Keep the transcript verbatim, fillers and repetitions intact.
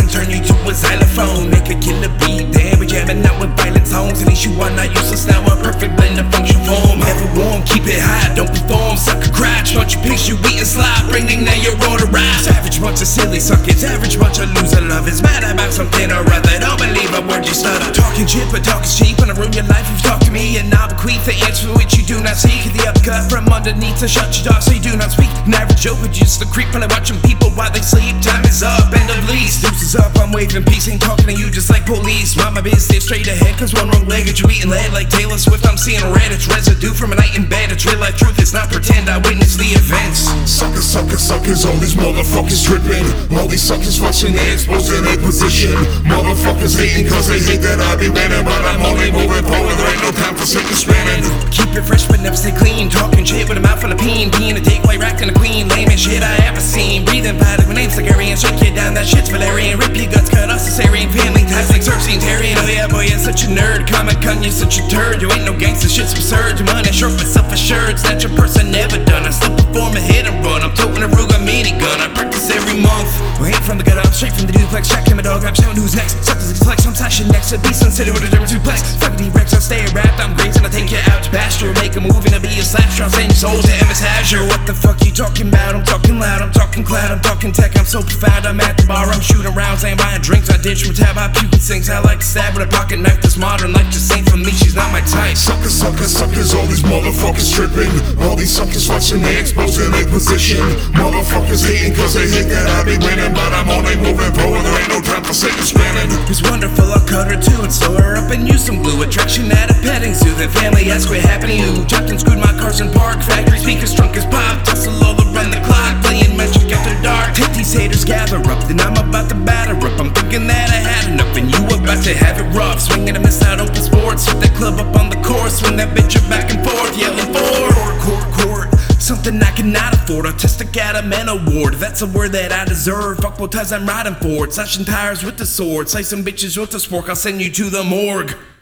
and turn you to a xylophone. Make a killer beat, damn, we're jamming out with violent tones. At least you are not useless now, a perfect blend of function form. Never warm, keep it high, don't perform, suck a crotch. Bunch of pigs you eat and slide, bringing now you're on the rise. Savage bunch of silly suckers, average bunch of loser lovers. Mad about something or other, don't believe a word you stutter. Talking shit, but talk is cheap, wanna ruin your life if you talk to me. And I'll bequeath the answer which you do not seek. The upcut from underneath to shut your door so you do not speak. An average joke, but just a creep, probably watching people while they sleep. Time is up, end of lease, deuces up, I'm waving peace. Ain't talking to you just like police. Mind my business, stay straight ahead, cause one wrong leg, you eating lead like Taylor Swift. I'm seeing red, it's residue from a night in bed. It's real life truth, it's not pretend, I witnessed the events. Suckers, suckers, suckers, all these motherfuckers tripping. All these suckers watching, they exposing their position. Motherfuckers hating cause they hate that I be winning. But I'm only moving forward, there ain't no time for sick and spinning. Keep it fresh but never stay clean. Talking shit with a mouth full of peen. Being a dick while acting a queen. Lame shit I ever seen. Breathing violent with names like Aryan. Shake you down, that shit's Valerian. Rip your guts, cut us Caesarean. Family ties like Cersei and Tyrion. Oh yeah boy, you're such a nerd. Comic con, you're such a turd. You ain't no gangster, shit's absurd. Your money short but self-assured. Snatch a person never done. I still perform a hit and run. I'm toting a Ruger minigun. I practice every month. Well, ain't from the gut up, straight from the duplex. Checking my dog, I'm shouting who's next. Suckers and flex, I'm slashing next. A beast on city with a different duplex. Fucking D-Rex, I stay wrapped. I'm grazing, I take you out to pasture. Make a move and I'll be a slasher. I'm sending souls to M S Azure. What the fuck you talking about? I'm talking loud, I'm talking cloud, I'm talking tech. I'm so profound, I'm at the bar, I'm shooting rounds. I ain't buying drinks, I ditch with tab, I puke and sings. I like to stab with a pocket knife. This modern life just ain't for me, she's not my type. Suckers, suckers, suckers, all these motherfuckers tripping. All these suckers watching, they exposing their position. Motherfuckers hating cause they hate that I be winning. But I'm only moving forward, there ain't no time for sick and spinning. It's wonderful, I'll cut her too and sew her up and use some glue. Attraction at a petting zoo, the family asks what happened to you. Jumped and screwed my cars in park, factory speakers drunk as pop. Tussle all around the clock, playing magic after dark. Take these haters gather up, then I'm about to batter up. I'm thinking that I had enough and you about to have it rough. Swinging and miss out open sports, hit that club up on the course. Swing that bitch up back and forth, yelling for court, court, court. Something I cannot afford, autistic at a men award. That's a word that I deserve, fuck what ties I'm riding for. Slashing tires with the sword, slicing bitches with the spork. I'll send you to the morgue.